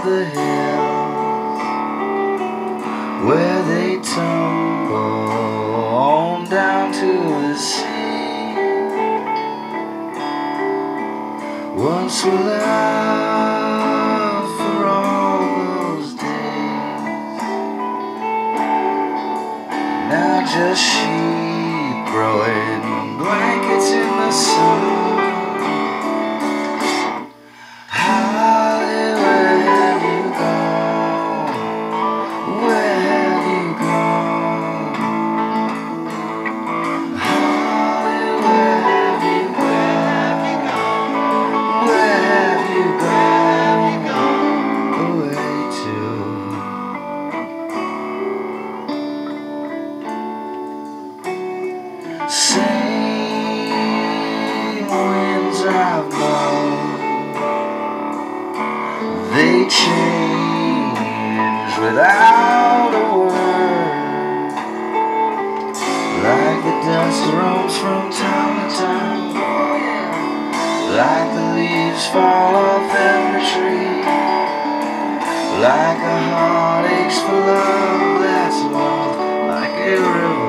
the hills where they tumble on down to the sea. Once we laughed for all those days, now just sheep growing blankets in the sun. Same winds I've known, they change without a word, like the dust roams from town to town, like the leaves fall off every tree, like a heart aches for love that's lost, like a river